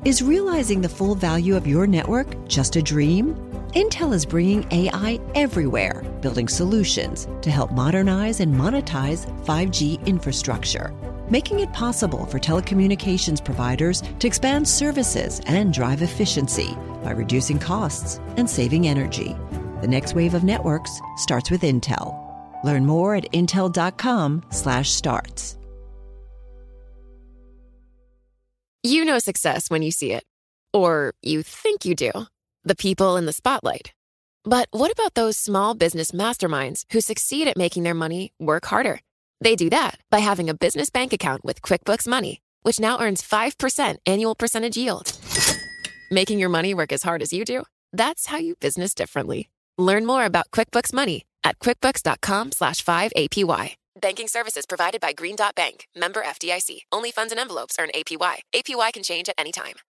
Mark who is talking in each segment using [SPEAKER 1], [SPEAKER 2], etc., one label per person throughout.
[SPEAKER 1] Is realizing the full value of your network just a dream? Intel is bringing AI everywhere, building solutions to help modernize and monetize 5G infrastructure, making it possible for telecommunications providers to expand services and drive efficiency by reducing costs and saving energy. The next wave of networks starts with Intel. Learn more at intel.com/starts.
[SPEAKER 2] You know success when you see it. Or you think you do. The people in the spotlight. But what about those small business masterminds who succeed at making their money work harder? They do that by having a business bank account with QuickBooks Money, which now earns 5% annual percentage yield. Making your money work as hard as you do? That's how you business differently. Learn more about QuickBooks Money at quickbooks.com/5APY. Banking services provided by Green Dot Bank. Member FDIC. Only funds and envelopes earn APY. APY can change at any time.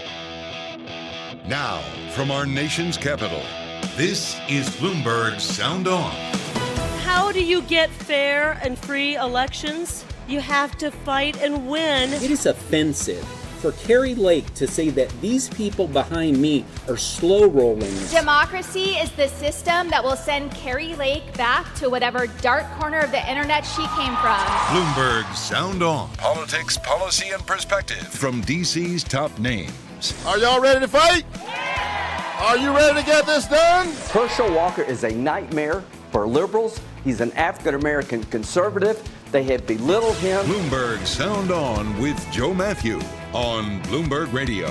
[SPEAKER 3] Now, from our nation's capital, this is Bloomberg Sound On.
[SPEAKER 4] How do you get fair and free elections? You have to fight and win.
[SPEAKER 5] It is offensive for Kari Lake to say that these people behind me are slow rolling.
[SPEAKER 6] Democracy is the system that will send Kari Lake back to whatever dark corner of the internet she came from.
[SPEAKER 3] Bloomberg Sound On. Politics, policy, and perspective from D.C.'s top names.
[SPEAKER 7] Are y'all ready to fight? Yeah! Are you ready to get this done?
[SPEAKER 8] Herschel Walker is a nightmare for liberals. He's an African-American conservative. They have belittled him.
[SPEAKER 3] Bloomberg Sound On with Joe Matthew on Bloomberg Radio.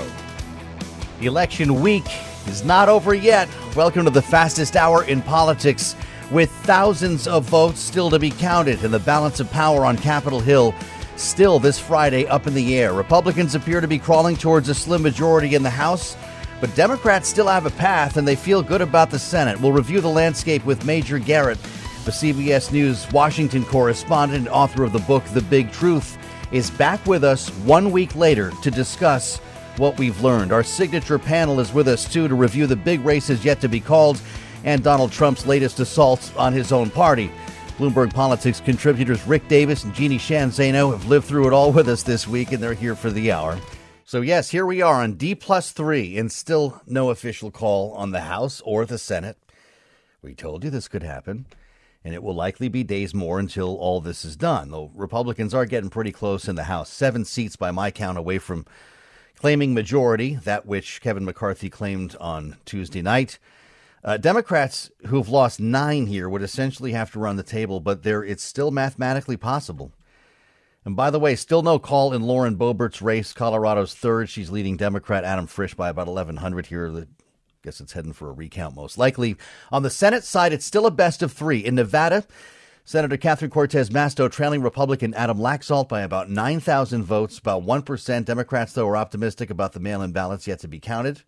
[SPEAKER 9] Election week is not over yet. Welcome to the fastest hour in politics, with thousands of votes still to be counted and the balance of power on Capitol Hill still this Friday up in the air. Republicans appear to be crawling towards a slim majority in the House, but Democrats still have a path and they feel good about the Senate. We'll review the landscape with Major Garrett, the CBS News Washington correspondent and author of the book The Big Truth, is back with us 1 week later to discuss what we've learned. Our signature panel is with us, too, to review the big races yet to be called and Donald Trump's latest assaults on his own party. Bloomberg Politics contributors Rick Davis and Jeannie Sheehan Zaino have lived through it all with us this week, and they're here for the hour. So, yes, here we are on D+3, and still no official call on the House or the Senate. We told you this could happen. And it will likely be days more until all this is done, though Republicans are getting pretty close in the House. 7 seats by my count away from claiming majority, that which Kevin McCarthy claimed on Tuesday night. Democrats who've lost 9 here would essentially have to run the table, but it's still mathematically possible. And by the way, still no call in Lauren Boebert's race, Colorado's third. She's leading Democrat Adam Frisch by about 1,100 here. Guess it's heading for a recount most likely. On the Senate side, it's still a best of 3. In Nevada, Senator Catherine Cortez Masto trailing Republican Adam Laxalt by about 9,000 votes, about 1%. Democrats, though, are optimistic about the mail-in ballots yet to be counted.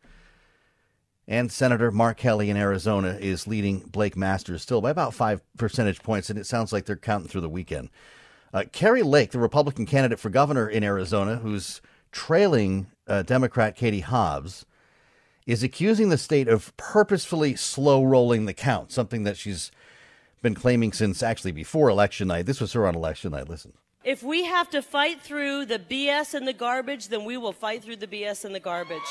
[SPEAKER 9] And Senator Mark Kelly in Arizona is leading Blake Masters still by about 5 percentage points, and it sounds like they're counting through the weekend. Kari Lake, the Republican candidate for governor in Arizona, who's trailing Democrat Katie Hobbs, is accusing the state of purposefully slow-rolling the count, something that she's been claiming since actually before election night. This was her on election night. Listen.
[SPEAKER 4] If we have to fight through the BS and the garbage, then we will fight through the BS and the garbage.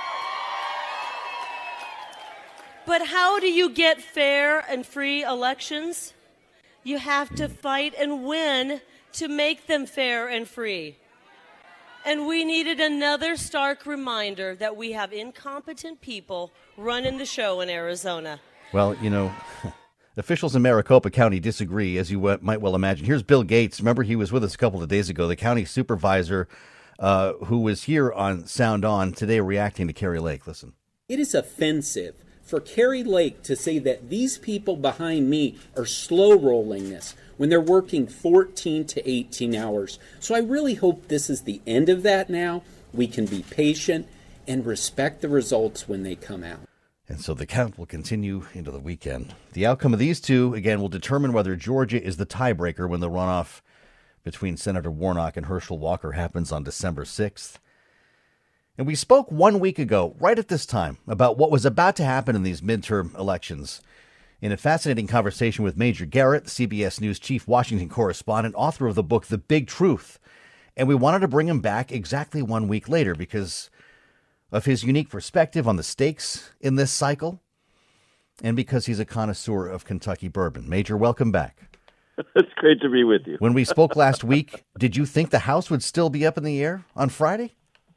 [SPEAKER 4] But how do you get fair and free elections? You have to fight and win to make them fair and free. And we needed another stark reminder that we have incompetent people running the show in Arizona.
[SPEAKER 9] Well, you know, officials in Maricopa County disagree, as you might well imagine. Here's Bill Gates. Remember, he was with us a couple of days ago, the county supervisor who was here on Sound On today reacting to Kari Lake. Listen.
[SPEAKER 5] It is offensive for Kari Lake to say that these people behind me are slow rolling this when they're working 14 to 18 hours. So I really hope this is the end of that now. We can be patient and respect the results when they come out.
[SPEAKER 9] And so the count will continue into the weekend. The outcome of these two, again, will determine whether Georgia is the tiebreaker when the runoff between Senator Warnock and Herschel Walker happens on December 6th. And we spoke 1 week ago, right at this time, about what was about to happen in these midterm elections. In a fascinating conversation with Major Garrett, the CBS News chief Washington correspondent, author of the book The Big Truth. And we wanted to bring him back exactly 1 week later because of his unique perspective on the stakes in this cycle, and because he's a connoisseur of Kentucky bourbon. Major, welcome back.
[SPEAKER 10] It's great to be with you.
[SPEAKER 9] When we spoke last week, did you think the House would still be up in the air on Friday?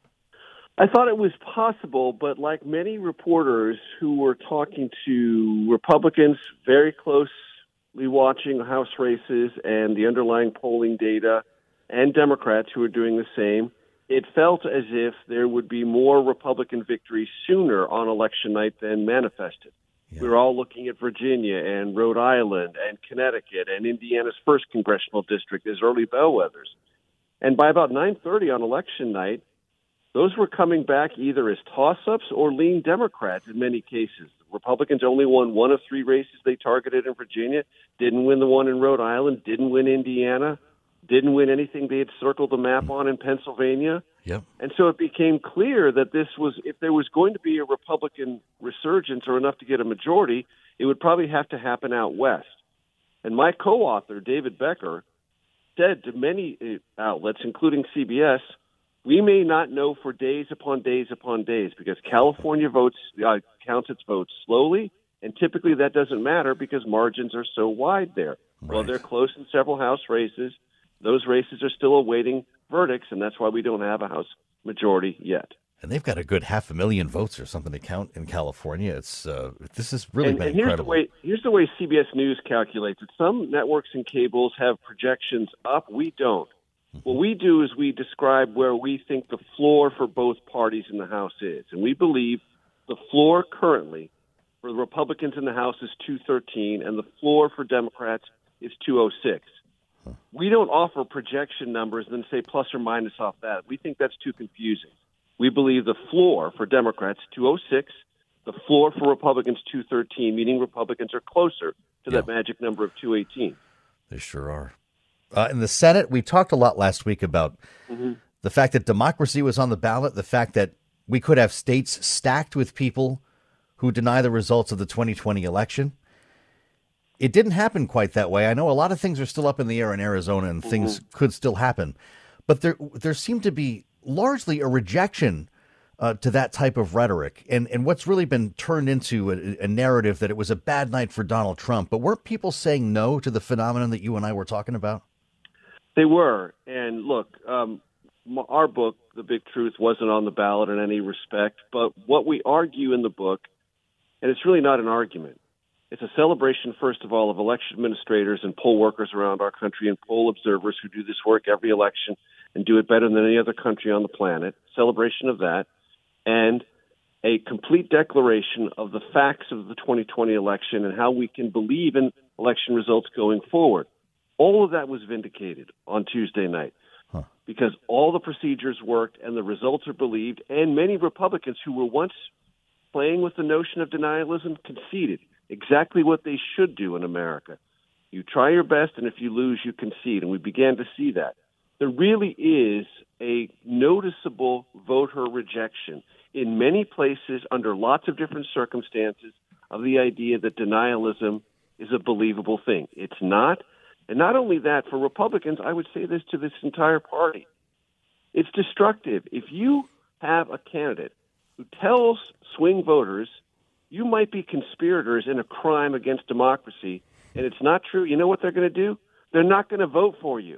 [SPEAKER 10] I thought it was possible, but like many reporters who were talking to Republicans very closely watching House races and the underlying polling data, and Democrats who were doing the same, it felt as if there would be more Republican victories sooner on election night than manifested. Yeah. We were all looking at Virginia and Rhode Island and Connecticut and Indiana's first congressional district as early bellwethers. And by about 9:30 on election night, those were coming back either as toss-ups or lean Democrats in many cases. Republicans only won one of three races they targeted in Virginia, didn't win the one in Rhode Island, didn't win Indiana, didn't win anything they had circled the map on in Pennsylvania.
[SPEAKER 9] Yep.
[SPEAKER 10] And so it became clear that this was, if there was going to be a Republican resurgence or enough to get a majority, it would probably have to happen out west. And my co-author, David Becker, said to many outlets, including CBS, we may not know for days upon days upon days because California counts its votes slowly, and typically that doesn't matter because margins are so wide there. Right. Well, they're close in several House races. Those races are still awaiting verdicts, and that's why we don't have a House majority yet.
[SPEAKER 9] And they've got a good 500,000 votes or something to count in California. It's this has really been incredible.
[SPEAKER 10] Here's the way CBS News calculates it. Some networks and cables have projections up. We don't. What we do is we describe where we think the floor for both parties in the House is. And we believe the floor currently for the Republicans in the House is 213, and the floor for Democrats is 206. We don't offer projection numbers and then say plus or minus off that. We think that's too confusing. We believe the floor for Democrats, 206, the floor for Republicans, 213, meaning Republicans are closer to that magic number of 218.
[SPEAKER 9] They sure are. In the Senate, we talked a lot last week about the fact that democracy was on the ballot, the fact that we could have states stacked with people who deny the results of the 2020 election. It didn't happen quite that way. I know a lot of things are still up in the air in Arizona and things could still happen. But there seemed to be largely a rejection to that type of rhetoric and what's really been turned into a narrative that it was a bad night for Donald Trump. But weren't people saying no to the phenomenon that you and I were talking about?
[SPEAKER 10] They were. And look, our book, The Big Truth, wasn't on the ballot in any respect. But what we argue in the book, and it's really not an argument, it's a celebration, first of all, of election administrators and poll workers around our country and poll observers who do this work every election and do it better than any other country on the planet. Celebration of that. And a complete declaration of the facts of the 2020 election and how we can believe in election results going forward. All of that was vindicated on Tuesday night because all the procedures worked and the results are believed, and many Republicans who were once playing with the notion of denialism conceded exactly what they should do in America. You try your best, and if you lose, you concede, and we began to see that. There really is a noticeable voter rejection in many places under lots of different circumstances of the idea that denialism is a believable thing. It's not. And not only that, for Republicans, I would say this to this entire party. It's destructive. If you have a candidate who tells swing voters you might be conspirators in a crime against democracy, and it's not true, you know what they're going to do? They're not going to vote for you.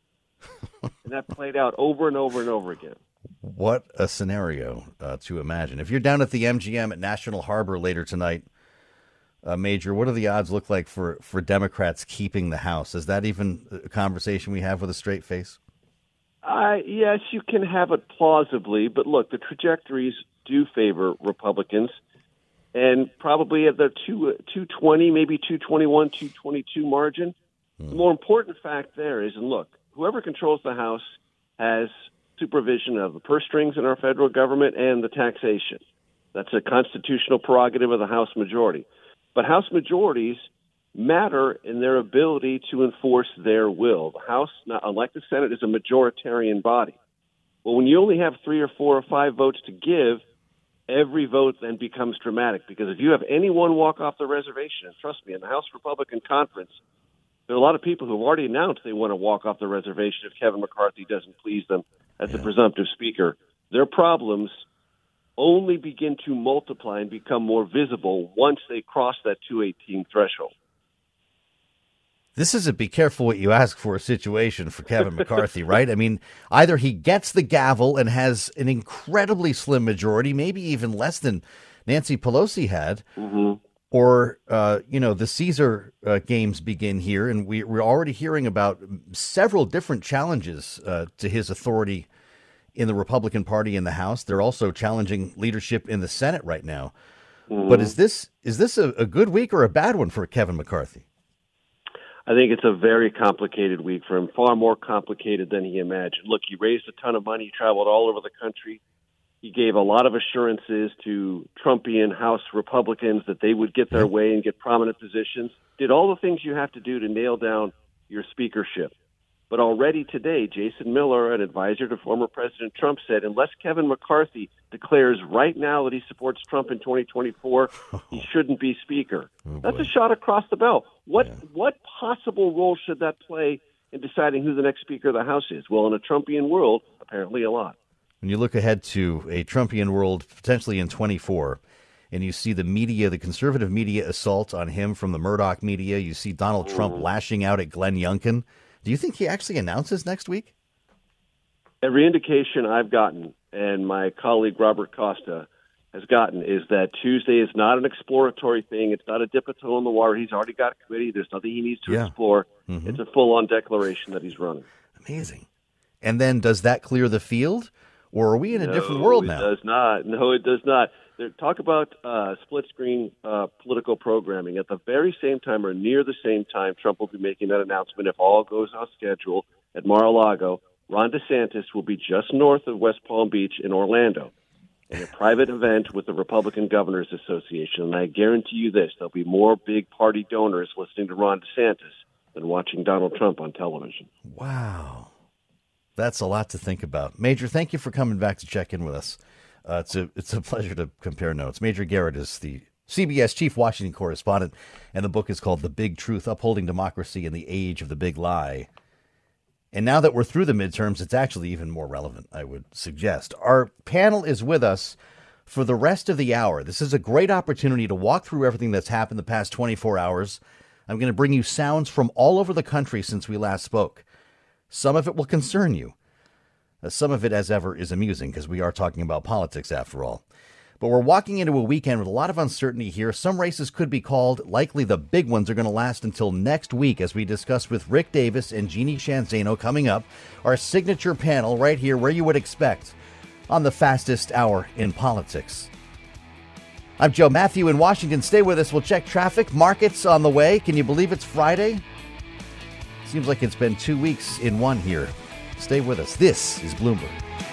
[SPEAKER 10] And that played out over and over and over again.
[SPEAKER 9] What a scenario to imagine. If you're down at the MGM at National Harbor later tonight, Major, what do the odds look like for Democrats keeping the House? Is that even a conversation we have with a straight face?
[SPEAKER 10] Yes, you can have it plausibly, but look, the trajectories do favor Republicans, and probably at the 220, maybe 221, 222 margin. The more important fact there is, and look, whoever controls the House has supervision of the purse strings in our federal government and the taxation. That's a constitutional prerogative of the House majority. But House majorities matter in their ability to enforce their will. The House, unlike the Senate, is a majoritarian body. Well, when you only have 3 or 4 or 5 votes to give, every vote then becomes dramatic. Because if you have anyone walk off the reservation, and trust me, in the House Republican Conference, there are a lot of people who have already announced they want to walk off the reservation if Kevin McCarthy doesn't please them as the presumptive speaker. Their problems only begin to multiply and become more visible once they cross that 218 threshold.
[SPEAKER 9] This is a be careful what you ask for situation for Kevin McCarthy, right? I mean, either he gets the gavel and has an incredibly slim majority, maybe even less than Nancy Pelosi had, or, the Caesar games begin here, and we're already hearing about several different challenges to his authority in the Republican Party in the House. They're also challenging leadership in the Senate right now. But is this a good week or a bad one for Kevin McCarthy?
[SPEAKER 10] I think it's a very complicated week for him, far more complicated than he imagined. Look, he raised a ton of money, he traveled all over the country. He gave a lot of assurances to Trumpian House Republicans that they would get their way and get prominent positions. Did all the things you have to do to nail down your speakership. But already today, Jason Miller, an advisor to former President Trump, said unless Kevin McCarthy declares right now that he supports Trump in 2024, he shouldn't be Speaker. That's a shot across the bow. What possible role should that play in deciding who the next Speaker of the House is? Well, in a Trumpian world, apparently a lot.
[SPEAKER 9] When you look ahead to a Trumpian world potentially in 24, and you see the media, the conservative media assault on him from the Murdoch media, you see Donald Trump lashing out at Glenn Youngkin. Do you think he actually announces next week?
[SPEAKER 10] Every indication I've gotten, and my colleague Robert Costa has gotten, is that Tuesday is not an exploratory thing. It's not a dip a toe in the water. He's already got a committee. There's nothing he needs to explore. It's a full-on declaration that he's running.
[SPEAKER 9] Amazing. And then does that clear the field, or are we in a different world now?
[SPEAKER 10] No, it does not. No, it does not. Talk about split-screen political programming. At the very same time or near the same time, Trump will be making that announcement, if all goes on schedule, at Mar-a-Lago. Ron DeSantis will be just north of West Palm Beach in Orlando in a private event with the Republican Governors Association. And I guarantee you this, there'll be more big party donors listening to Ron DeSantis than watching Donald Trump on television.
[SPEAKER 9] Wow. That's a lot to think about. Major, thank you for coming back to check in with us. It's a pleasure to compare notes. Major Garrett is the CBS chief Washington correspondent, and the book is called The Big Truth, Upholding Democracy in the Age of the Big Lie. And now that we're through the midterms, it's actually even more relevant, I would suggest. Our panel is with us for the rest of the hour. This is a great opportunity to walk through everything that's happened the past 24 hours. I'm going to bring you sounds from all over the country since we last spoke. Some of it will concern you. Some of it, as ever, is amusing because we are talking about politics after all. But we're walking into a weekend with a lot of uncertainty here. Some races could be called. Likely the big ones are going to last until next week, as we discuss with Rick Davis and Jeannie Shanzano coming up. Our signature panel right here where you would expect on the fastest hour in politics. I'm Joe Matthew in Washington. Stay with us. We'll check traffic. Markets on the way. Can you believe it's Friday? Seems like it's been 2 weeks in one here. Stay with us. This is Bloomberg.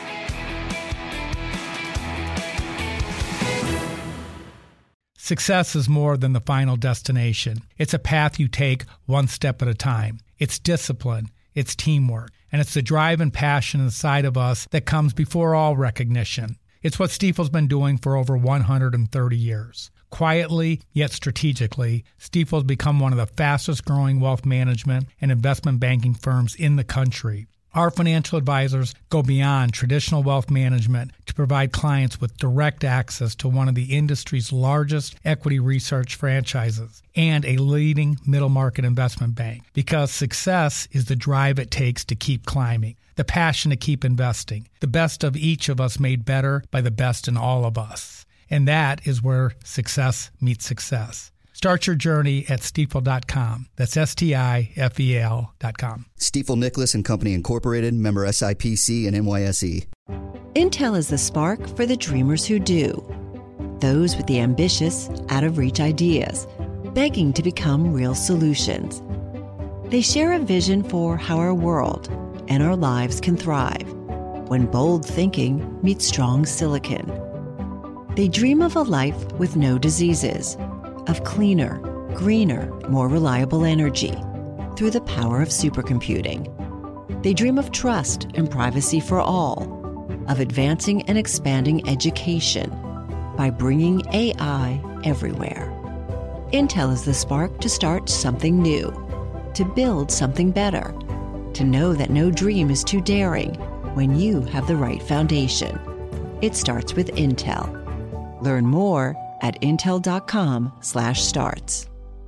[SPEAKER 11] Success is more than the final destination. It's a path you take one step at a time. It's discipline. It's teamwork. And it's the drive and passion inside of us that comes before all recognition. It's what Stifel's been doing for over 130 years. Quietly, yet strategically, Stifel's become one of the fastest growing wealth management and investment banking firms in the country. Our financial advisors go beyond traditional wealth management to provide clients with direct access to one of the industry's largest equity research franchises and a leading middle market investment bank. Because success is the drive it takes to keep climbing, the passion to keep investing, the best of each of us made better by the best in all of us. And that is where success meets success. Start your journey at Stifel.com. That's Stifel.com.
[SPEAKER 12] Stifel Nicholas and Company Incorporated, member SIPC and NYSE.
[SPEAKER 1] Intel is the spark for the dreamers who do. Those with the ambitious, out-of-reach ideas, begging to become real solutions. They share a vision for how our world and our lives can thrive when bold thinking meets strong silicon. They dream of a life with no diseases, of cleaner, greener, more reliable energy through the power of supercomputing. They dream of trust and privacy for all, of advancing and expanding education by bringing AI everywhere. Intel is the spark to start something new, to build something better, to know that no dream is too daring when you have the right foundation. It starts with Intel. Learn more at intel.com/starts.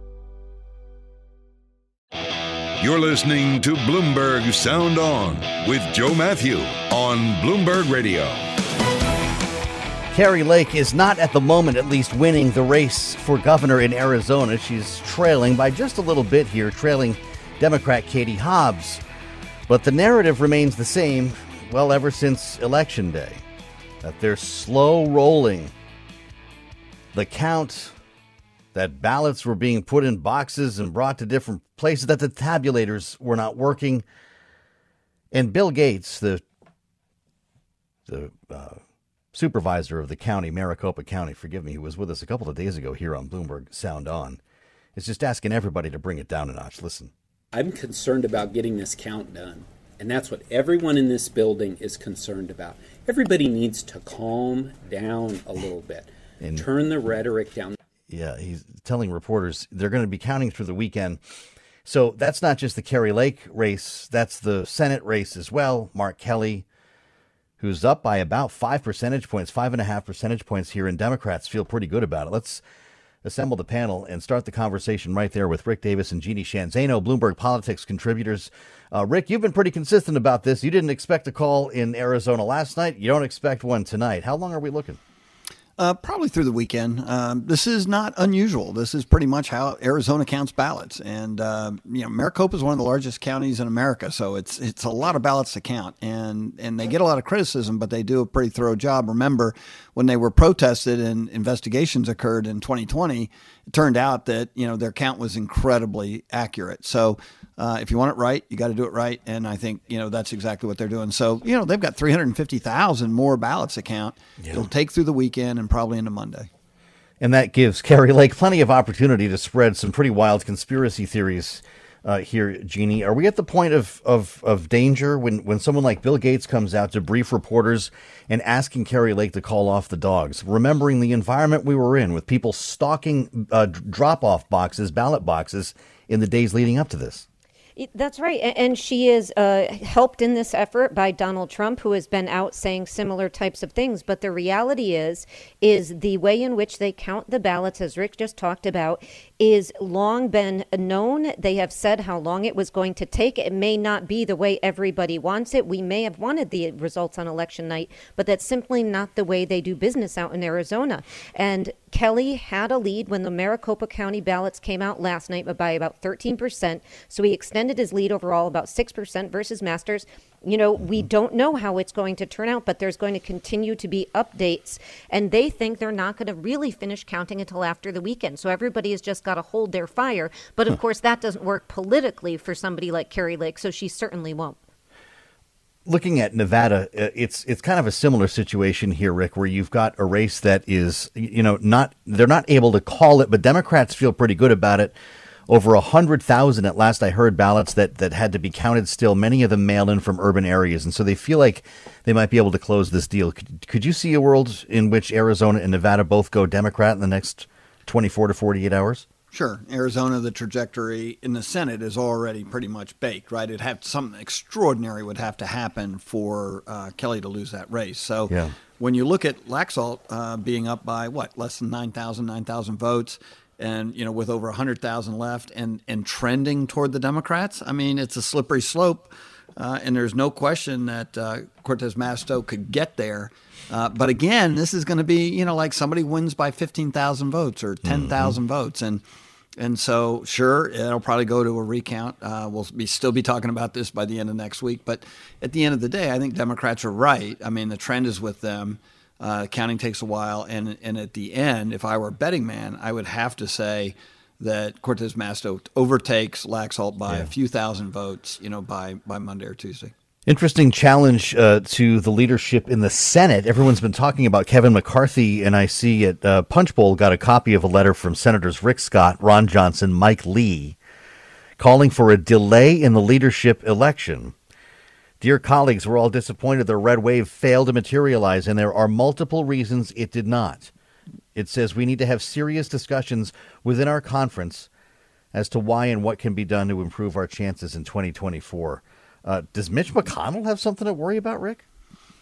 [SPEAKER 3] You're listening to Bloomberg Sound On with Joe Matthew on Bloomberg Radio.
[SPEAKER 9] Kari Lake is not, at the moment at least, winning the race for governor in Arizona. She's trailing by just a little bit here, trailing Democrat Katie Hobbs. But the narrative remains the same, well, ever since Election Day, that they're slow rolling the count, that ballots were being put in boxes and brought to different places, that the tabulators were not working. And Bill Gates, the supervisor of the county, Maricopa County, forgive me, who was with us a couple of days ago here on Bloomberg Sound On, is just asking everybody to bring it down a notch. Listen.
[SPEAKER 5] I'm concerned about getting this count done, and that's what everyone in this building is concerned about. Everybody needs to calm down a little bit and turn the rhetoric down.
[SPEAKER 9] Yeah, he's telling reporters they're going to be counting through the weekend. So that's not just the Kari Lake race. That's the Senate race as well. Mark Kelly, who's up by about 5 percentage points, 5.5 percentage points here, and Democrats feel pretty good about it. Let's assemble the panel and start the conversation right there with Rick Davis and Jeannie Sheehan Zaino, Bloomberg Politics contributors. Rick, you've been pretty consistent about this. You didn't expect a call in Arizona last night. You don't expect one tonight. How long are we looking?
[SPEAKER 13] Probably through the weekend. This is not unusual. This is pretty much how Arizona counts ballots. And, Maricopa is one of the largest counties in America, so it's a lot of ballots to count. And they get a lot of criticism, but they do a pretty thorough job. Remember, when they were protested and investigations occurred in 2020, it turned out that, their count was incredibly accurate. So if you want it right, you got to do it right. And I think, that's exactly what they're doing. So, they've got 350,000 more ballots to count. Yeah. It'll take through the weekend and probably into Monday.
[SPEAKER 9] And that gives Kari Lake plenty of opportunity to spread some pretty wild conspiracy theories here, Jeannie. Are we at the point of danger when someone like Bill Gates comes out to brief reporters and asking Kari Lake to call off the dogs, remembering the environment we were in with people stalking drop-off boxes, ballot boxes in the days leading up to this?
[SPEAKER 14] That's right. And she is helped in this effort by Donald Trump, who has been out saying similar types of things. But the reality is the way in which they count the ballots, as Rick just talked about, is long been known. They have said how long it was going to take. It may not be the way everybody wants it. We may have wanted the results on election night, but that's simply not the way they do business out in Arizona. And Kelly had a lead when the Maricopa County ballots came out last night by about 13%. So he extended his lead overall about 6% versus Masters. We don't know how it's going to turn out, but there's going to continue to be updates. And they think they're not going to really finish counting until after the weekend. So everybody has just got to hold their fire. But of course, that doesn't work politically for somebody like Kari Lake. So she certainly won't.
[SPEAKER 9] Looking at Nevada, it's kind of a similar situation here, Rick, where you've got a race that is, they're not able to call it, but Democrats feel pretty good about it. Over 100,000 at last I heard ballots that had to be counted still, many of them mail in from urban areas. And so they feel like they might be able to close this deal. Could you see a world in which Arizona and Nevada both go Democrat in the next 24 to 48 hours?
[SPEAKER 13] Sure. Arizona, the trajectory in the Senate is already pretty much baked, right? It'd have something extraordinary would have to happen for Kelly to lose that race. So when you look at Laxalt being up by less than 9,000 votes, and with over 100,000 left and trending toward the Democrats, I mean, it's a slippery slope, and there's no question that Cortez Masto could get there. But again, this is going to be, like somebody wins by 15,000 votes or 10,000 votes. And so, sure, it'll probably go to a recount. We'll still be talking about this by the end of next week. But at the end of the day, I think Democrats are right. I mean, the trend is with them. Counting takes a while. And at the end, if I were a betting man, I would have to say that Cortez Masto overtakes Laxalt by a few thousand votes, by Monday or Tuesday.
[SPEAKER 9] Interesting challenge to the leadership in the Senate. Everyone's been talking about Kevin McCarthy, and I see at Punchbowl got a copy of a letter from Senators Rick Scott, Ron Johnson, Mike Lee, calling for a delay in the leadership election. Dear colleagues, we're all disappointed the red wave failed to materialize, and there are multiple reasons it did not. It says we need to have serious discussions within our conference as to why and what can be done to improve our chances in 2024. Does Mitch McConnell have something to worry about, Rick?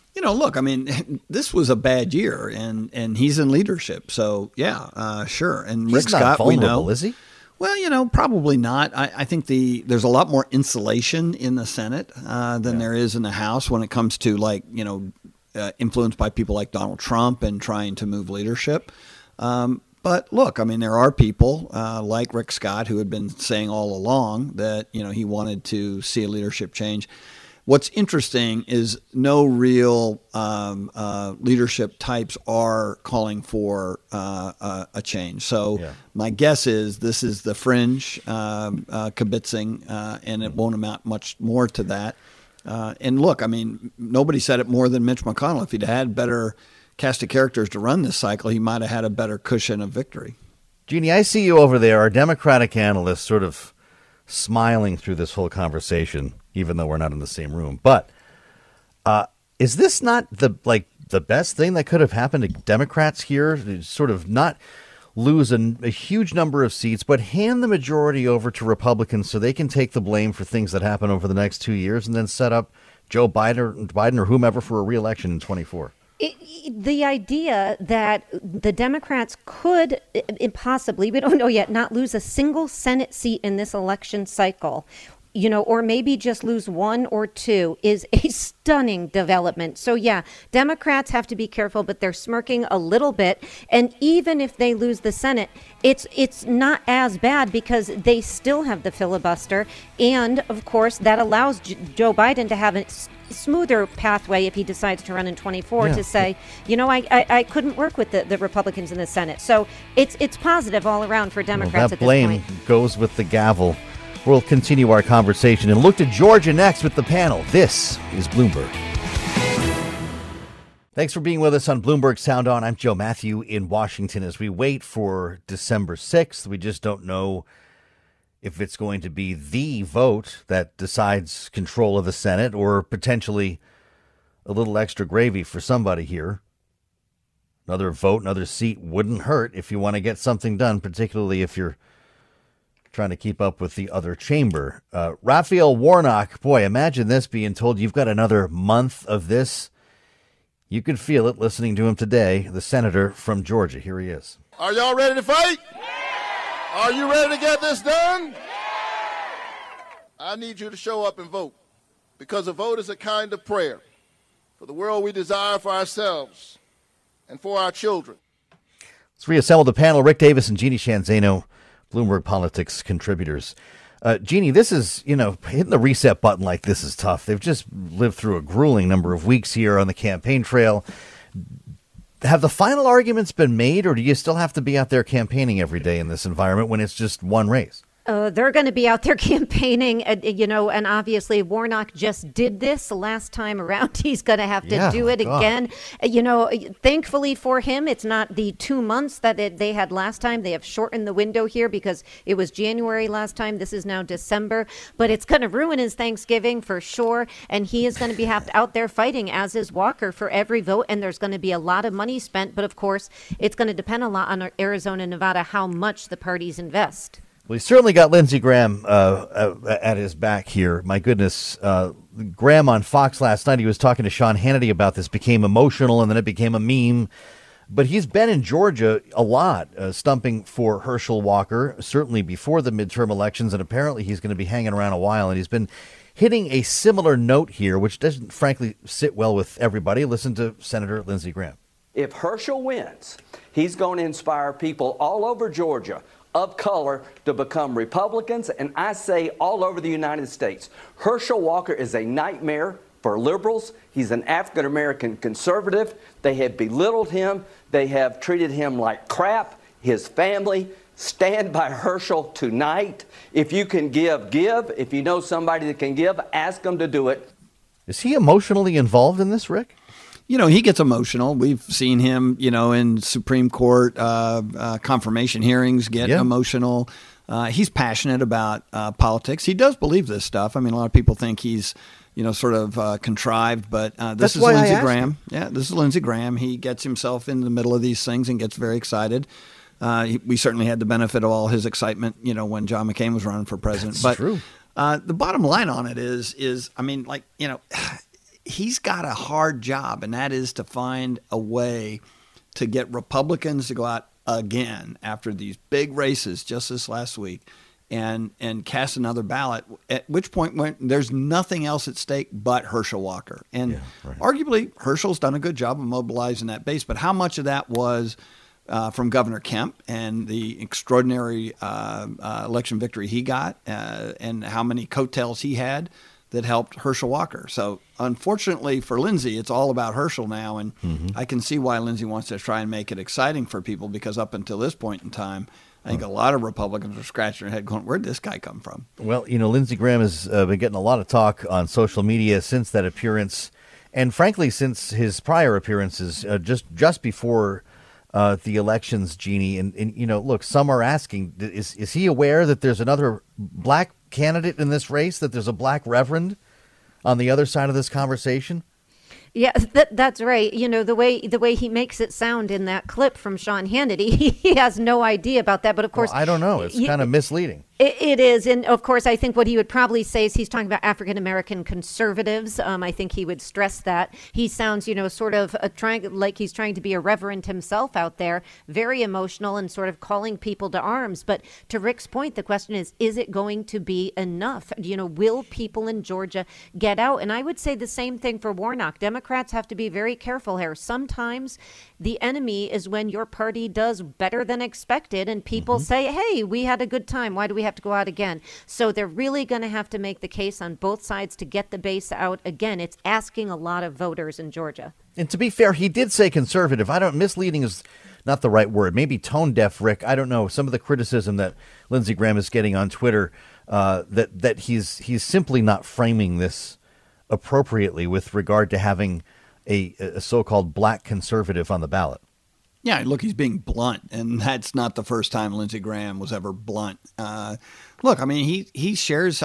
[SPEAKER 13] Look, I mean, this was a bad year, and he's in leadership. So, yeah, sure. And
[SPEAKER 9] He's
[SPEAKER 13] Rick
[SPEAKER 9] not
[SPEAKER 13] Scott, we
[SPEAKER 9] vulnerable,
[SPEAKER 13] know.
[SPEAKER 9] is he?
[SPEAKER 13] Well, probably not. I think there's a lot more insulation in the Senate than there is in the House when it comes to, influenced by people like Donald Trump and trying to move leadership. But look, I mean, there are people like Rick Scott who had been saying all along that, he wanted to see a leadership change. What's interesting is no real leadership types are calling for a change. So my guess is this is the fringe kibitzing, and it won't amount much more to that. And look, I mean, nobody said it more than Mitch McConnell. If he'd had better cast of characters to run this cycle, he might have had a better cushion of victory.
[SPEAKER 9] Jeannie, I see you over there, our Democratic analyst, sort of smiling through this whole conversation, even though we're not in the same room. But is this not the best thing that could have happened to Democrats here? Sort of not lose a huge number of seats, but hand the majority over to Republicans so they can take the blame for things that happen over the next 2 years and then set up Joe Biden or whomever for a re-election in 24.
[SPEAKER 14] The idea that the Democrats could possibly, we don't know yet, not lose a single Senate seat in this election cycle, or maybe just lose one or two is a stunning development. So, yeah, Democrats have to be careful, but they're smirking a little bit. And even if they lose the Senate, it's not as bad because they still have the filibuster. And, of course, that allows Joe Biden to have a smoother pathway if he decides to run in 24 to say, I couldn't work with the Republicans in the Senate. So it's positive all around for Democrats at this point.
[SPEAKER 9] That blame goes with the gavel. We'll continue our conversation and look to Georgia next with the panel. This is Bloomberg. Thanks for being with us on Bloomberg Sound On. I'm Joe Matthew in Washington as we wait for December 6th. We just don't know if it's going to be the vote that decides control of the Senate or potentially a little extra gravy for somebody here. Another vote, another seat wouldn't hurt if you want to get something done, particularly if you're trying to keep up with the other chamber. Raphael Warnock, boy, imagine this being told you've got another month of this. You could feel it listening to him today, the senator from Georgia. Here he is.
[SPEAKER 7] Are y'all ready to fight? Are you ready to get this done? I need you to show up and vote, because a vote is a kind of prayer for the world we desire for ourselves and for our children.
[SPEAKER 9] Let's reassemble the panel. Rick Davis and Jeannie Shanzano, Bloomberg Politics contributors. Jeannie, this is, hitting the reset button like this is tough. They've just lived through a grueling number of weeks here on the campaign trail. Have the final arguments been made, or do you still have to be out there campaigning every day in this environment when it's just one race?
[SPEAKER 14] They're going to be out there campaigning, and obviously Warnock just did this last time around. He's going to have to do it again. Thankfully for him, it's not the 2 months that they had last time. They have shortened the window here because it was January last time. This is now December, but it's going to ruin his Thanksgiving for sure. And he is going to be out there fighting, as is Walker, for every vote. And there's going to be a lot of money spent. But of course, it's going to depend a lot on Arizona and Nevada, how much the parties invest.
[SPEAKER 9] Well, he certainly got Lindsey Graham at his back here. My goodness. Graham on Fox last night, he was talking to Sean Hannity about this, became emotional, and then it became a meme. But he's been in Georgia a lot, stumping for Herschel Walker, certainly before the midterm elections, and apparently he's going to be hanging around a while. And he's been hitting a similar note here, which doesn't, frankly, sit well with everybody. Listen to Senator Lindsey Graham.
[SPEAKER 8] If Herschel wins, he's going to inspire people all over Georgia of color to become Republicans, and I say all over the United States. Herschel Walker is a nightmare for liberals. He's an African-American conservative. They have belittled him. They have treated him like crap. His family, stand by Herschel tonight. If you can give. If you know somebody that can give, ask them to do it.
[SPEAKER 9] Is he emotionally involved in this, Rick?
[SPEAKER 13] He gets emotional. We've seen him, in Supreme Court confirmation hearings get emotional. He's passionate about politics. He does believe this stuff. I mean, a lot of people think he's, sort of contrived, but this is Lindsey Graham. Yeah, this is Lindsey Graham. He gets himself in the middle of these things and gets very excited. We certainly had the benefit of all his excitement, when John McCain was running for president.
[SPEAKER 9] That's true.
[SPEAKER 13] The bottom line on it is, he's got a hard job, and that is to find a way to get Republicans to go out again after these big races just this last week and cast another ballot, at which point when there's nothing else at stake but Herschel Walker. And arguably, Herschel's done a good job of mobilizing that base, but how much of that was from Governor Kemp and the extraordinary election victory he got and how many coattails he had that helped Herschel Walker. So unfortunately for Lindsey, it's all about Herschel now. And I can see why Lindsey wants to try and make it exciting for people, because up until this point in time, I think a lot of Republicans are scratching their head going, where'd this guy come from?
[SPEAKER 9] Well, Lindsey Graham has been getting a lot of talk on social media since that appearance. And frankly, since his prior appearances just before the elections, Jeannie. And look, some are asking, is he aware that there's another black candidate in this race, that there's a black reverend on the other side of this conversation?
[SPEAKER 14] Yeah, that's right. The way he makes it sound in that clip from Sean Hannity, he has no idea about that. But of course,
[SPEAKER 9] I don't know. It's kind of misleading.
[SPEAKER 14] It is. And of course, I think what he would probably say is he's talking about African-American conservatives. I think he would stress that. He sounds, sort of like he's trying to be a reverend himself out there, very emotional and sort of calling people to arms. But to Rick's point, the question is it going to be enough? Will people in Georgia get out? And I would say the same thing for Warnock. Democrats have to be very careful here. Sometimes the enemy is when your party does better than expected and people say, hey, we had a good time. Why do we have to go out again? So they're really going to have to make the case on both sides to get the base out again. It's asking a lot of voters in Georgia. And
[SPEAKER 9] to be fair, he did say conservative. Misleading is not the right word. Maybe tone deaf, Rick. I don't know. Some of the criticism that Lindsey Graham is getting on Twitter, that he's simply not framing this appropriately with regard to having a so-called black conservative on the ballot.
[SPEAKER 13] Yeah, look, he's being blunt, and that's not the first time Lindsey Graham was ever blunt. Look, I mean, he shares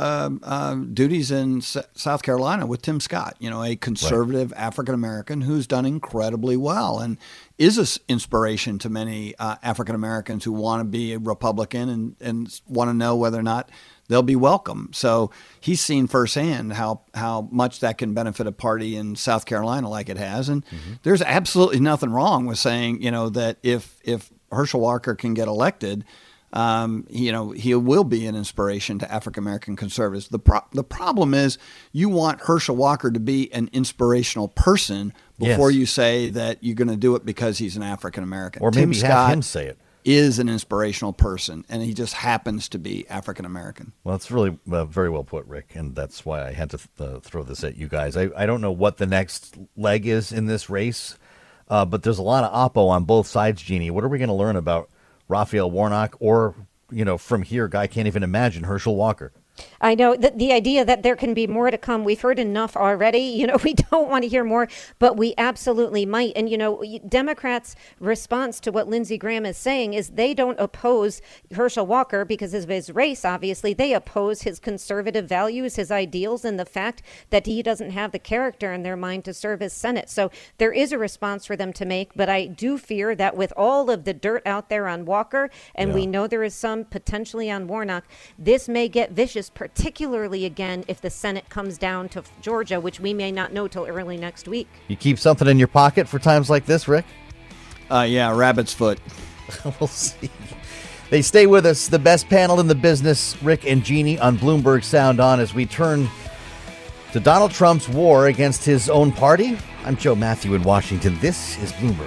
[SPEAKER 13] duties in South Carolina with Tim Scott, a conservative African-American who's done incredibly well and is an inspiration to many African-Americans who want to be a Republican and want to know whether or not they'll be welcome. So he's seen firsthand how much that can benefit a party in South Carolina like it has. And there's absolutely nothing wrong with saying, that if Herschel Walker can get elected, he will be an inspiration to African-American conservatives. The problem is you want Herschel Walker to be an inspirational person before you say that you're going to do it because he's an African-American.
[SPEAKER 9] Or maybe have him say it.
[SPEAKER 13] Is an inspirational person, and he just happens to be African-American.
[SPEAKER 9] Well, it's really very well put, Rick, and that's why I had to throw this at you guys. I don't know what the next leg is in this race, but there's a lot of oppo on both sides, Jeannie. What are we going to learn about Raphael Warnock or, from here, guy can't even imagine, Herschel Walker?
[SPEAKER 14] I know that the idea that there can be more to come, we've heard enough already. We don't want to hear more, but we absolutely might. And, Democrats' response to what Lindsey Graham is saying is they don't oppose Herschel Walker because of his race, obviously. They oppose his conservative values, his ideals, and the fact that he doesn't have the character in their mind to serve as Senate. So there is a response for them to make, but I do fear that with all of the dirt out there on Walker, and we know there is some potentially on Warnock, this may get vicious, particularly again if the Senate comes down to Georgia, which we may not know till early next week.
[SPEAKER 9] You keep something in your pocket for times like this, Rick?
[SPEAKER 13] Yeah, rabbit's foot.
[SPEAKER 9] We'll see. They stay with us, the best panel in the business, Rick and Jeannie on Bloomberg Sound On, as we turn to Donald Trump's war against his own party. I'm Joe Matthew in Washington. This is Bloomberg.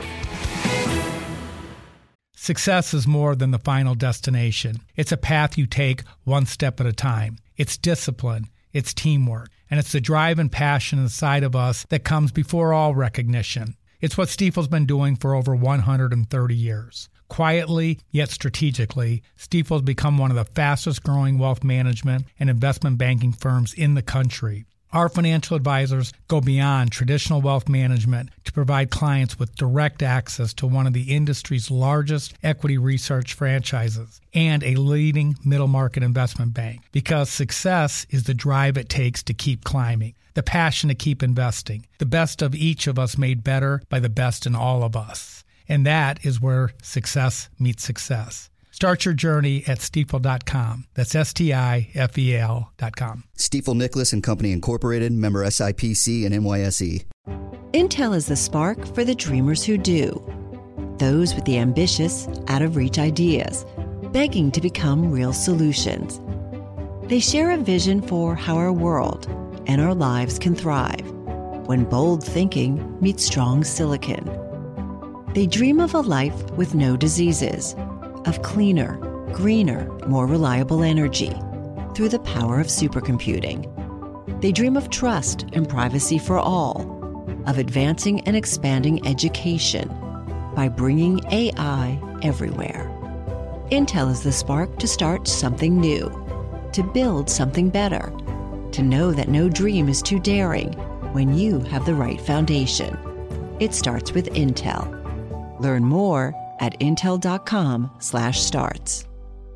[SPEAKER 11] Success is more than the final destination. It's a path you take one step at a time. It's discipline, it's teamwork, and it's the drive and passion inside of us that comes before all recognition. It's what Stifel's been doing for over 130 years. Quietly, yet strategically, Stifel's become one of the fastest growing wealth management and investment banking firms in the country. Our financial advisors go beyond traditional wealth management to provide clients with direct access to one of the industry's largest equity research franchises and a leading middle market investment bank. Because success is the drive it takes to keep climbing, the passion to keep investing, the best of each of us made better by the best in all of us. And that is where success meets success. Start your journey at stifel.com. That's STIFEL.com.
[SPEAKER 12] Stifel Nicholas and Company Incorporated, member SIPC and NYSE.
[SPEAKER 1] Intel is the spark for the dreamers who do. Those with the ambitious, out-of-reach ideas, begging to become real solutions. They share a vision for how our world and our lives can thrive when bold thinking meets strong silicon. They dream of a life with no diseases, of cleaner, greener, more reliable energy through the power of supercomputing. They dream of trust and privacy for all, of advancing and expanding education by bringing AI everywhere. Intel is the spark to start something new, to build something better, to know that no dream is too daring when you have the right foundation. It starts with Intel. Learn more at intel.com/starts.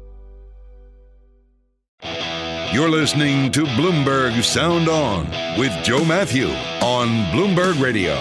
[SPEAKER 3] You're listening to Bloomberg Sound On with Joe Matthew on Bloomberg Radio.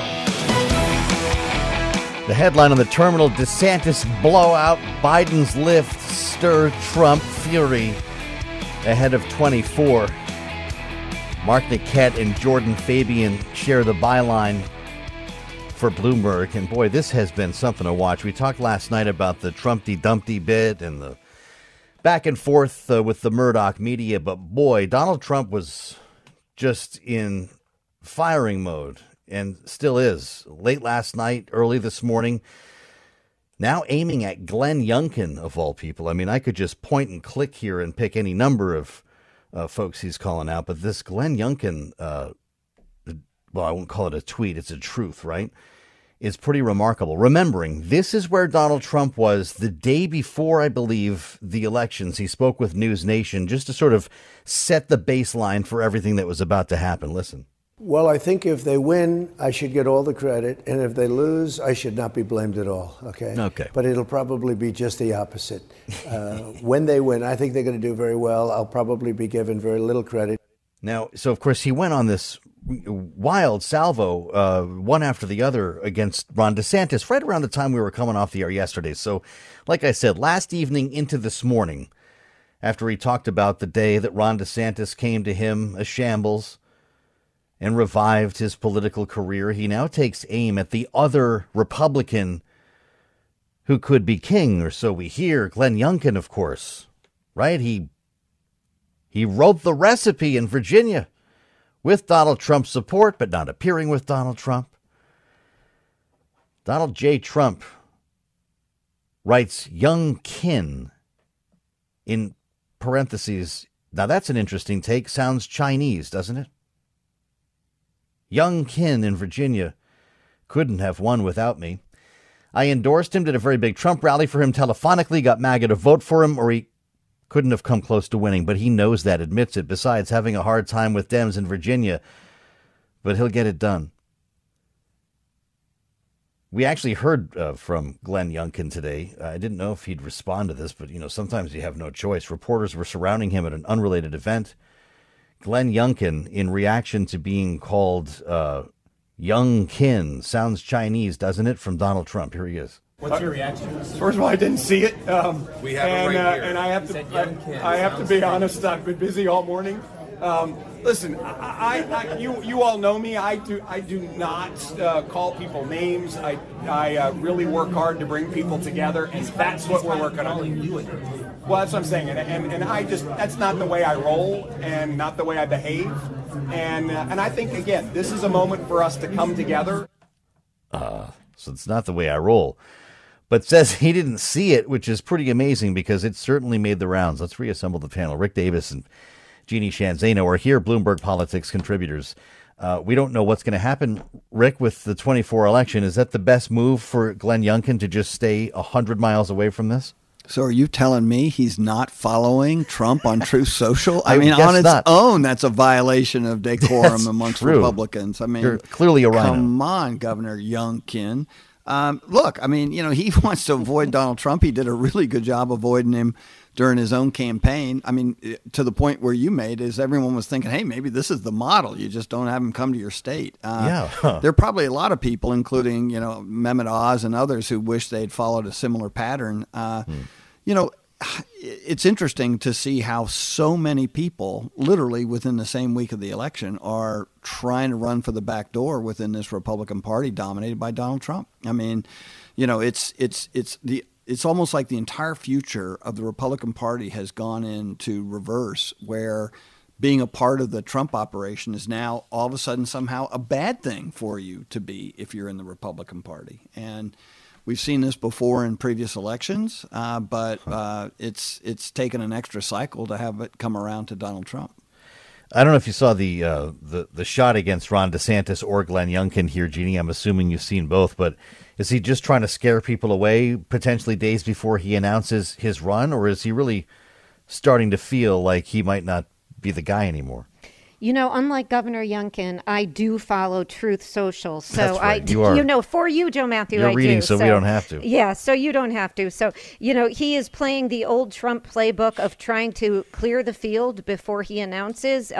[SPEAKER 9] The headline on the terminal, DeSantis blowout, Biden's lift, stir Trump fury ahead of 24. Mark Niquette and Jordan Fabian share the byline for Bloomberg. And boy, this has been something to watch. We talked last night about the Trumpty Dumpty bit and the back and forth with the Murdoch media. But boy, Donald Trump was just in firing mode and still is. Late last night, early this morning, now aiming at Glenn Youngkin, of all people. I mean, I could just point and click here and pick any number of folks he's calling out. But this Glenn Youngkin, well, I won't call it a tweet. It's a truth, right? Is pretty remarkable. Remembering, this is where Donald Trump was the day before, I believe, the elections. He spoke with News Nation just to sort of set the baseline for everything that was about to happen. Listen.
[SPEAKER 15] Well, I think if they win, I should get all the credit. And if they lose, I should not be blamed at all. Okay.
[SPEAKER 9] Okay.
[SPEAKER 15] But it'll probably be just the opposite. When they win, I think they're going to do very well. I'll probably be given very little credit.
[SPEAKER 9] Now, so of course, he went on this wild salvo, one after the other, against Ron DeSantis right around the time we were coming off the air yesterday. So, like I said, last evening into this morning, after he talked about the day that Ron DeSantis came to him a shambles and revived his political career, he now takes aim at the other Republican who could be king, or so we hear, Glenn Youngkin, of course, right? He wrote the recipe in Virginia with Donald Trump's support, but not appearing with Donald Trump. Donald J. Trump writes Youngkin in parentheses. Now that's an interesting take. Sounds Chinese, doesn't it? Youngkin in Virginia couldn't have won without me. I endorsed him, did a very big Trump rally for him telephonically, got MAGA to vote for him, or he couldn't have come close to winning, but he knows that, admits it, besides having a hard time with Dems in Virginia. But he'll get it done. We actually heard from Glenn Youngkin today. I didn't know if he'd respond to this, but, sometimes you have no choice. Reporters were surrounding him at an unrelated event. Glenn Youngkin, in reaction to being called Youngkin, sounds Chinese, doesn't it, from Donald Trump. Here he is.
[SPEAKER 16] What's your reaction? First of all, I didn't see it.
[SPEAKER 17] We have it right here.
[SPEAKER 16] And I have to be honest. I've been busy all morning. Listen, you all know me. I do not call people names. I really work hard to bring people together, and that's what we're working on. Well, that's what I'm saying, and that's not the way I roll, and not the way I behave, and I think again, this is a moment for us to come together.
[SPEAKER 9] So it's not the way I roll. But says he didn't see it, which is pretty amazing because it certainly made the rounds. Let's reassemble the panel. Rick Davis and Jeannie Shanzano are here, Bloomberg Politics contributors. We don't know what's going to happen, Rick, with the 24 election. Is that the best move for Glenn Youngkin to just stay 100 miles away from this?
[SPEAKER 13] So are you telling me he's not following Trump on Truth Social? I mean, on its own, that's a violation of decorum amongst Republicans. I mean,
[SPEAKER 9] you're clearly a rhino.
[SPEAKER 13] Come on, Governor Youngkin. Look, I mean, he wants to avoid Donald Trump. He did a really good job avoiding him during his own campaign. I mean, to the point where you made is everyone was thinking, hey, maybe this is the model. You just don't have him come to your state. There are probably a lot of people, including, Mehmet Oz and others, who wish they'd followed a similar pattern. it's interesting to see how so many people, literally within the same week of the election, are trying to run for the back door within this Republican Party dominated by Donald Trump. I mean, it's almost like the entire future of the Republican Party has gone into reverse, where being a part of the Trump operation is now all of a sudden somehow a bad thing for you to be if you're in the Republican Party. And we've seen this before in previous elections, but it's taken an extra cycle to have it come around to Donald Trump.
[SPEAKER 9] I don't know if you saw the shot against Ron DeSantis or Glenn Youngkin here, Jeannie. I'm assuming you've seen both, but is he just trying to scare people away potentially days before he announces his run, or is he really starting to feel like he might not be the guy anymore?
[SPEAKER 14] Unlike Governor Youngkin, I do follow Truth Social. So
[SPEAKER 9] That's right.
[SPEAKER 14] For you, Joe Matthew,
[SPEAKER 9] You're
[SPEAKER 14] I
[SPEAKER 9] reading,
[SPEAKER 14] do.
[SPEAKER 9] so we don't have to.
[SPEAKER 14] Yeah, so you don't have to. So, he is playing the old Trump playbook of trying to clear the field before he announces.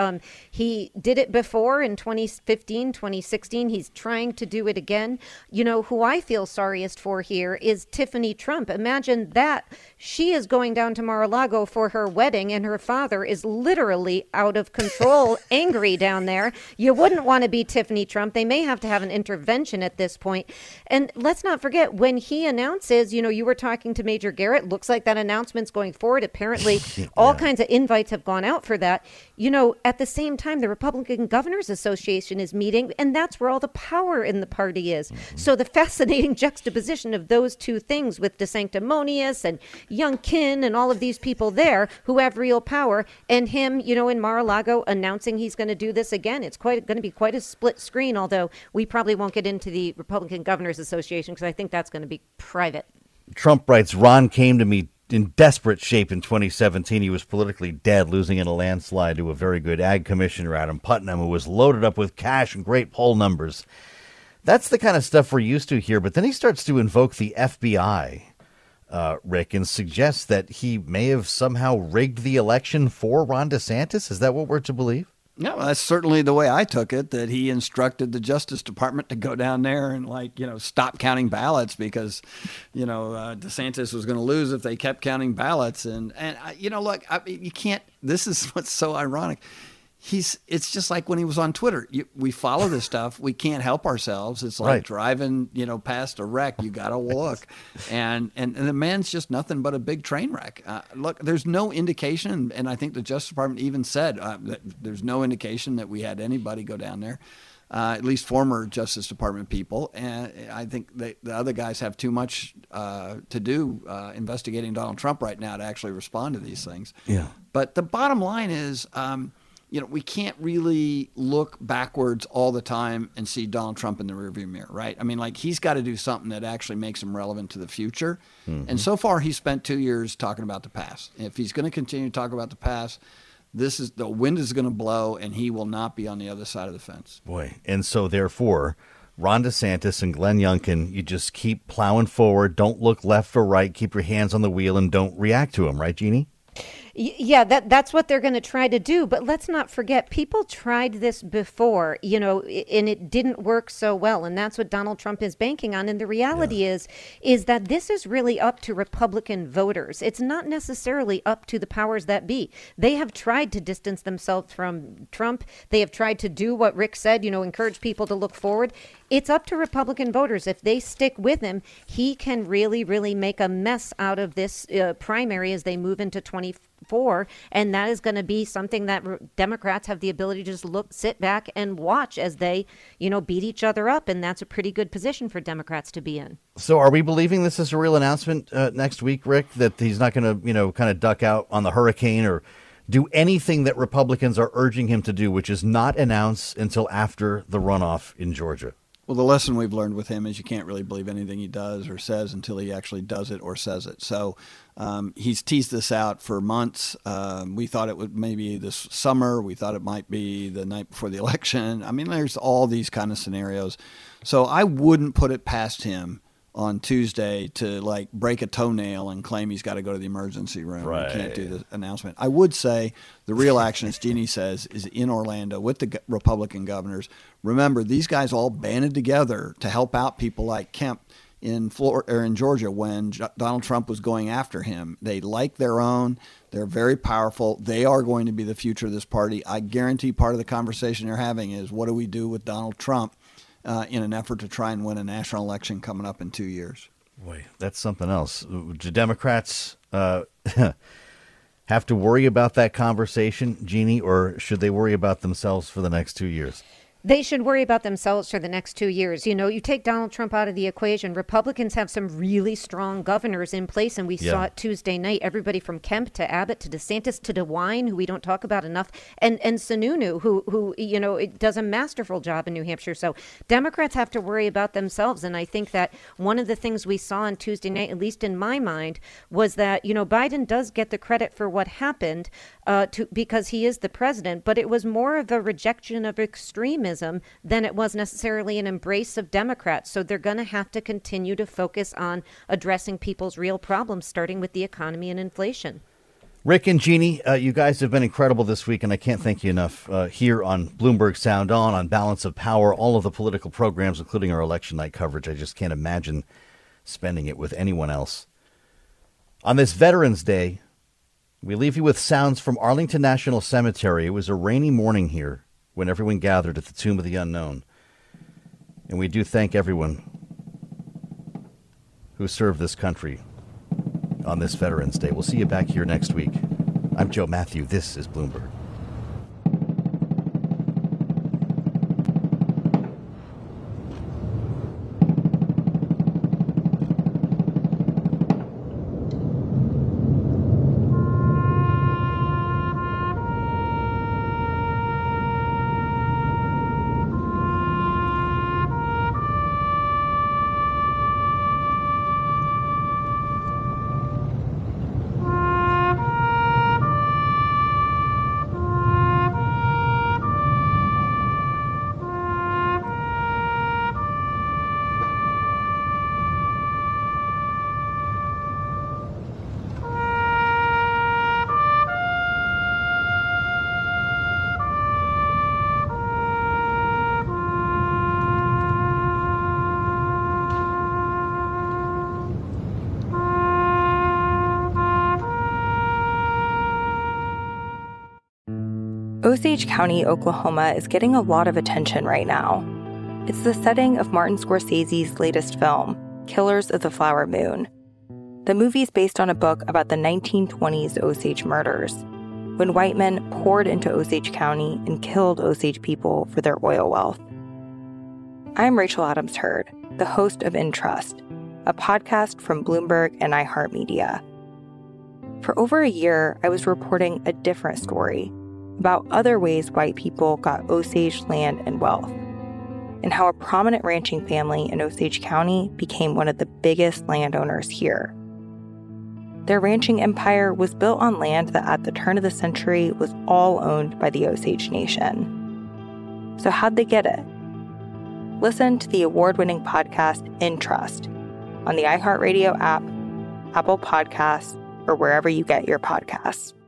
[SPEAKER 14] He did it before in 2015, 2016. He's trying to do it again. Who I feel sorriest for here is Tiffany Trump. Imagine that. She is going down to Mar-a-Lago for her wedding, and her father is literally out of control, angry down there. You wouldn't want to be Tiffany Trump. They may have to have an intervention at this point. And let's not forget, when he announces, you were talking to Major Garrett, looks like that announcement's going forward. Apparently, all kinds of invites have gone out for that. At the same time, the Republican Governors Association is meeting, and that's where all the power in the party is. Mm-hmm. So the fascinating juxtaposition of those two things with DeSanctimonious and Youngkin and all of these people there who have real power, and him, in Mar-a-Lago announcing he's going to do this again. It's going to be quite a split screen, although we probably won't get into the Republican Governors Association because I think that's going to be private.
[SPEAKER 9] Trump writes, Ron came to me in desperate shape in 2017. He was politically dead, losing in a landslide to a very good ag commissioner, Adam Putnam, who was loaded up with cash and great poll numbers. That's the kind of stuff we're used to here. But then he starts to invoke the FBI, Rick, and suggests that he may have somehow rigged the election for Ron DeSantis. Is that what we're to believe?
[SPEAKER 13] No, that's certainly the way I took it, that he instructed the Justice Department to go down there and stop counting ballots because, DeSantis was going to lose if they kept counting ballots. And look, you can't, this is what's so ironic. It's just like when he was on Twitter. We follow this stuff. We can't help ourselves. It's like driving, past a wreck. You got to look. And the man's just nothing but a big train wreck. Look, there's no indication, and I think the Justice Department even said that there's no indication that we had anybody go down there, at least former Justice Department people. And I think the other guys have too much to do investigating Donald Trump right now to actually respond to these things.
[SPEAKER 9] Yeah.
[SPEAKER 13] But the bottom line is, we can't really look backwards all the time and see Donald Trump in the rearview mirror, right? I mean, he's got to do something that actually makes him relevant to the future. Mm-hmm. And so far, he spent 2 years talking about the past. If he's going to continue to talk about the past, the wind is going to blow, and he will not be on the other side of the fence.
[SPEAKER 9] Boy, and so therefore, Ron DeSantis and Glenn Youngkin, you just keep plowing forward. Don't look left or right. Keep your hands on the wheel and don't react to him, right, Jeannie?
[SPEAKER 14] Yeah, that's what they're going to try to do. But let's not forget, people tried this before, and it didn't work so well. And that's what Donald Trump is banking on. And the reality is that this is really up to Republican voters. It's not necessarily up to the powers that be. They have tried to distance themselves from Trump. They have tried to do what Rick said, encourage people to look forward. It's up to Republican voters. If they stick with him, he can really, really make a mess out of this primary as they move into 2024. And that is going to be something that Democrats have the ability to just sit back and watch as they, beat each other up. And that's a pretty good position for Democrats to be in.
[SPEAKER 9] So are we believing this is a real announcement next week, Rick, that he's not going to, kind of duck out on the hurricane or do anything that Republicans are urging him to do, which is not announce until after the runoff in Georgia?
[SPEAKER 13] Well, the lesson we've learned with him is you can't really believe anything he does or says until he actually does it or says it. So he's teased this out for months. We thought it would maybe this summer. We thought it might be the night before the election. I mean, there's all these kind of scenarios. So I wouldn't put it past him on Tuesday to break a toenail and claim he's got to go to the emergency room.
[SPEAKER 9] Right.
[SPEAKER 13] He can't do the announcement. I would say the real action, as Jeannie says, is in Orlando with the Republican governors. Remember, these guys all banded together to help out people like Kemp. in Florida or in Georgia when Donald Trump was going after him. They like their own. They're very powerful. They are going to be the future of this party. I guarantee part of the conversation they're having is, what do we do with Donald Trump in an effort to try and win a national election coming up in 2 years?
[SPEAKER 9] Boy, that's something else. Do Democrats have to worry about that conversation, Jeannie, or should they worry about themselves for the next 2 years?
[SPEAKER 14] They should worry about themselves for the next 2 years. You know, you take Donald Trump out of the equation. Republicans have some really strong governors in place, and we saw it Tuesday night. Everybody from Kemp to Abbott to DeSantis to DeWine, who we don't talk about enough, and Sununu, who you know, it does a masterful job in New Hampshire. So Democrats have to worry about themselves, and I think that one of the things we saw on Tuesday night, at least in my mind, was that, you know, Biden does get the credit for what happened because he is the president, but it was more of a rejection of extremism than it was necessarily an embrace of Democrats. So they're going to have to continue to focus on addressing people's real problems, starting with the economy and inflation.
[SPEAKER 9] Rick and Jeannie, you guys have been incredible this week, and I can't thank you enough here on Bloomberg Sound On Balance of Power, all of the political programs, including our election night coverage. I just can't imagine spending it with anyone else. On this Veterans Day, we leave you with sounds from Arlington National Cemetery. It was a rainy morning here when everyone gathered at the Tomb of the Unknown. And we do thank everyone who served this country on this Veterans Day. We'll see you back here next week. I'm Joe Matthew. This is Bloomberg.
[SPEAKER 17] Osage County, Oklahoma is getting a lot of attention right now. It's the setting of Martin Scorsese's latest film, Killers of the Flower Moon. The movie's based on a book about the 1920s Osage murders, when white men poured into Osage County and killed Osage people for their oil wealth. I'm Rachel Adams Heard, the host of In Trust, a podcast from Bloomberg and iHeartMedia. For over a year, I was reporting a different story about other ways white people got Osage land and wealth, and how a prominent ranching family in Osage County became one of the biggest landowners here. Their ranching empire was built on land that at the turn of the century was all owned by the Osage Nation. So how'd they get it? Listen to the award-winning podcast In Trust on the iHeartRadio app, Apple Podcasts, or wherever you get your podcasts.